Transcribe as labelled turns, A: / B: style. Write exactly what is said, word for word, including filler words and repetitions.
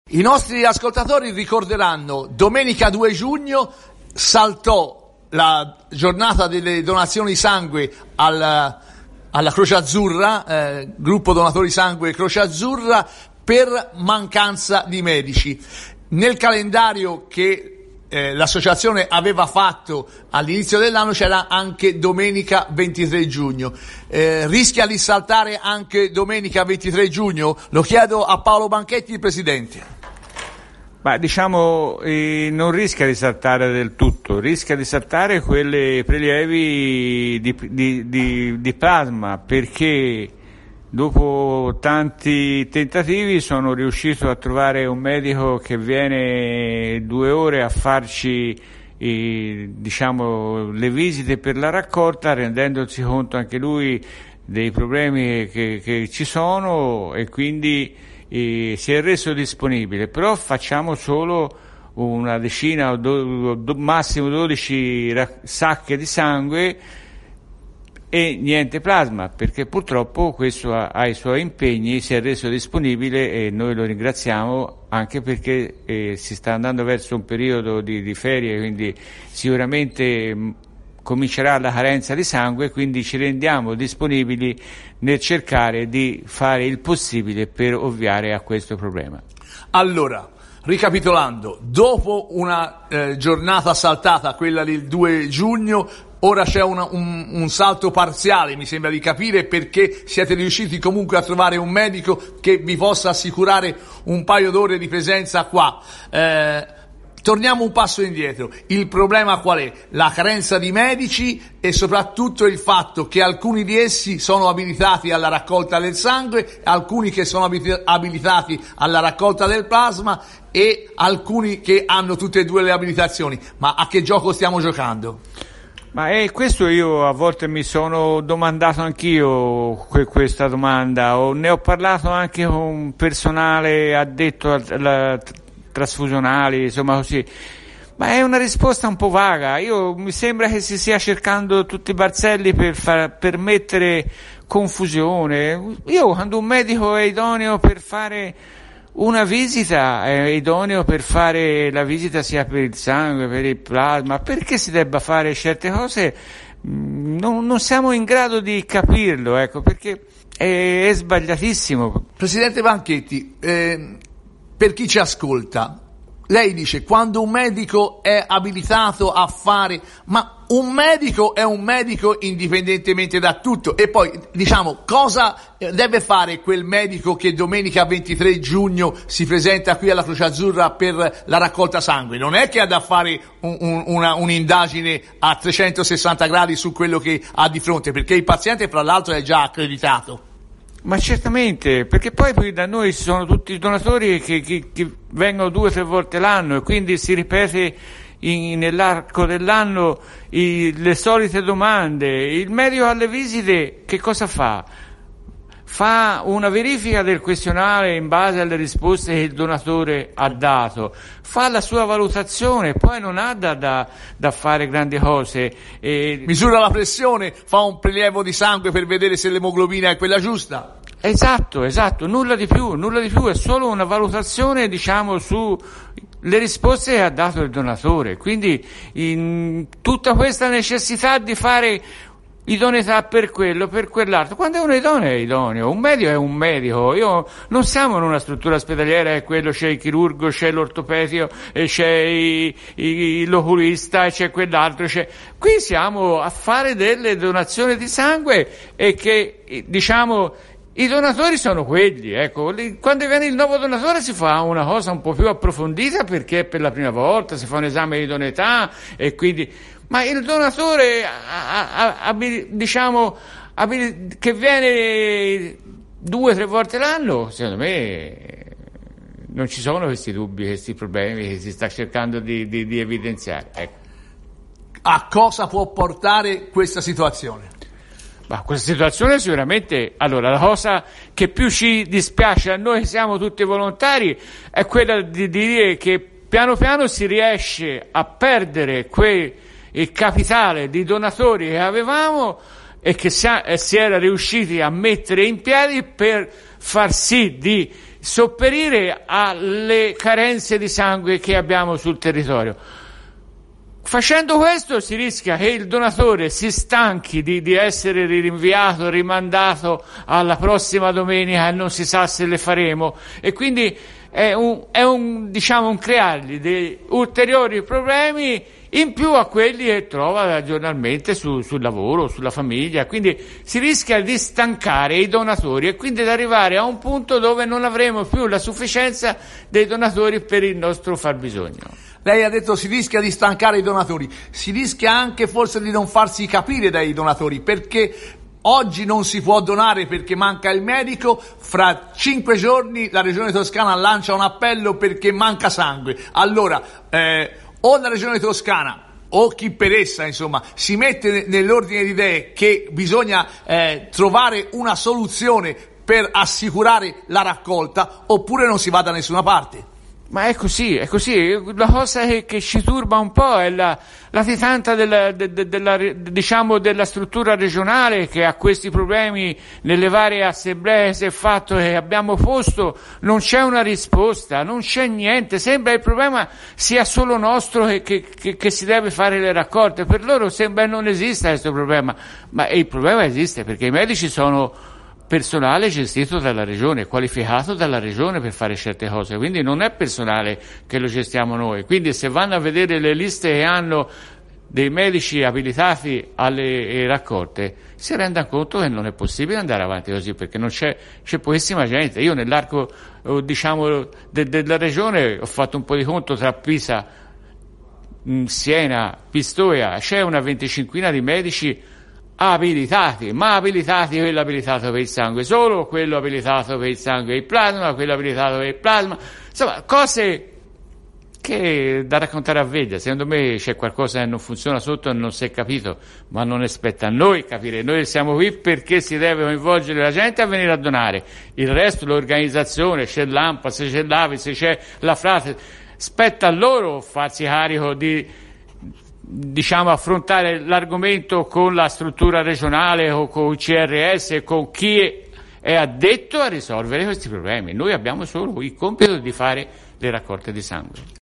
A: I nostri ascoltatori ricorderanno, domenica due giugno saltò la giornata delle donazioni di sangue al, alla Croce Azzurra, eh, gruppo donatori sangue Croce Azzurra, per mancanza di medici. Nel calendario che eh, l'associazione aveva fatto all'inizio dell'anno c'era anche domenica ventitré giugno. Eh, rischia di saltare anche domenica ventitré giugno? Lo chiedo a Paolo Banchetti, il presidente.
B: Ma diciamo eh, non rischia di saltare del tutto, rischia di saltare quelle prelievi di, di, di, di plasma, perché dopo tanti tentativi sono riuscito a trovare un medico che viene due ore a farci eh, diciamo le visite per la raccolta, rendendosi conto anche lui dei problemi che, che ci sono, e quindi E si è reso disponibile, però facciamo solo una decina o do, do, massimo dodici ra- sacche di sangue e niente plasma, perché purtroppo questo ha, ha i suoi impegni, si è reso disponibile e noi lo ringraziamo, anche perché eh, si sta andando verso un periodo di, di ferie, quindi sicuramente mh, comincerà la carenza di sangue, quindi ci rendiamo disponibili nel cercare di fare il possibile per ovviare a questo problema.
A: Allora, ricapitolando, dopo una eh, giornata saltata, quella del due giugno, ora c'è una, un, un salto parziale, mi sembra di capire, perché siete riusciti comunque a trovare un medico che vi possa assicurare un paio d'ore di presenza qua. Eh, Torniamo un passo indietro. Il problema qual è? La carenza di medici e soprattutto il fatto che alcuni di essi sono abilitati alla raccolta del sangue, alcuni che sono abilitati alla raccolta del plasma e alcuni che hanno tutte e due le abilitazioni. Ma a che gioco stiamo giocando?
B: Ma è questo, io a volte mi sono domandato anch'io que- questa domanda, o ne ho parlato anche con personale addetto alla trasfusionali, insomma così, ma è una risposta un po' vaga. Io mi sembra che si stia cercando tutti i barzelli per far, per mettere confusione. Io, quando un medico è idoneo per fare una visita, è idoneo per fare la visita sia per il sangue, per il plasma, perché si debba fare certe cose non, non siamo in grado di capirlo, ecco, perché è, è sbagliatissimo.
A: Presidente Banchetti, eh, per chi ci ascolta, lei dice quando un medico è abilitato a fare, ma un medico è un medico indipendentemente da tutto. E poi diciamo, cosa deve fare quel medico che domenica ventitré giugno si presenta qui alla Croce Azzurra per la raccolta sangue? Non è che ha da fare un, un, una, un'indagine a trecentosessanta gradi su quello che ha di fronte, perché il paziente fra l'altro è già accreditato.
B: Ma certamente, perché poi, poi da noi ci sono tutti i donatori che, che, che vengono due o tre volte l'anno, e quindi si ripete in, nell'arco dell'anno i, le solite domande. Il medico alle visite che cosa fa? Fa una verifica del questionario in base alle risposte che il donatore ha dato, fa la sua valutazione, poi non ha da, da, da fare grandi cose. E...
A: misura la pressione, fa un prelievo di sangue per vedere se l'emoglobina è quella giusta.
B: Esatto, esatto, nulla di più, nulla di più, è solo una valutazione, diciamo, su le risposte che ha dato il donatore. Quindi in tutta questa necessità di fare idoneità per quello, per quell'altro. Quando uno è idoneo è idoneo, un medico è un medico. Io non siamo in una struttura ospedaliera e quello c'è il chirurgo, c'è l'ortopedico, e c'è il, il, l'oculista e c'è quell'altro. C'è... Qui siamo a fare delle donazioni di sangue e che, diciamo, i donatori sono quelli, ecco. Quando viene il nuovo donatore si fa una cosa un po' più approfondita, perché per la prima volta si fa un esame di idoneità e quindi... Ma il donatore, diciamo, che viene due o tre volte l'anno, secondo me non ci sono questi dubbi, questi problemi che si sta cercando di, di, di evidenziare. Ecco.
A: A cosa può portare questa situazione?
B: Ma questa situazione sicuramente, allora, la cosa che più ci dispiace a noi, siamo tutti volontari, è quella di dire che piano piano si riesce a perdere quei il capitale di donatori che avevamo e che si, si era riusciti a mettere in piedi per far sì di sopperire alle carenze di sangue che abbiamo sul territorio. Facendo questo si rischia che il donatore si stanchi di, di essere rinviato, rimandato alla prossima domenica e non si sa se le faremo, e quindi è un, è un, diciamo, un creargli dei ulteriori problemi in più a quelli che trova giornalmente su, sul lavoro, sulla famiglia. Quindi si rischia di stancare i donatori e quindi di arrivare a un punto dove non avremo più la sufficienza dei donatori per il nostro fabbisogno.
A: Lei ha detto si rischia di stancare i donatori, si rischia anche forse di non farsi capire dai donatori, perché oggi non si può donare perché manca il medico, fra cinque giorni la Regione Toscana lancia un appello perché manca sangue. Allora, eh, o la Regione Toscana o chi per essa, insomma, si mette nell'ordine di idee che bisogna eh, trovare una soluzione per assicurare la raccolta, oppure non si va da nessuna parte.
B: Ma è così, è così. La cosa che, che ci turba un po' è la latitanza della, de, de, della, diciamo, della struttura regionale, che ha questi problemi nelle varie assemblee che si è fatto e abbiamo posto. Non c'è una risposta, non c'è niente. Sembra il problema sia solo nostro e che, che, che si deve fare le raccolte. Per loro sembra non esista questo problema, ma il problema esiste perché i medici sono personale gestito dalla regione, qualificato dalla regione per fare certe cose, quindi non è personale che lo gestiamo noi. Quindi se vanno a vedere le liste che hanno dei medici abilitati alle raccolte, si rendono conto che non è possibile andare avanti così, perché non c'è, c'è pochissima gente. Io nell'arco, diciamo, de, della regione ho fatto un po' di conto tra Pisa, Siena, Pistoia, c'è una venticinquina di medici abilitati, ma abilitati quello abilitato per il sangue solo, quello abilitato per il sangue e il plasma, quello abilitato per il plasma, insomma cose che da raccontare a veglia. Secondo me c'è qualcosa che non funziona sotto e non si è capito, ma non spetta a noi capire. Noi siamo qui perché si deve coinvolgere la gente a venire a donare, il resto, l'organizzazione, c'è l'ANPA, se c'è l'A V I, se c'è la Frate, spetta a loro farsi carico di, diciamo, affrontare l'argomento con la struttura regionale o con il C R S, con chi è addetto a risolvere questi problemi. Noi abbiamo solo il compito di fare le raccolte di sangue.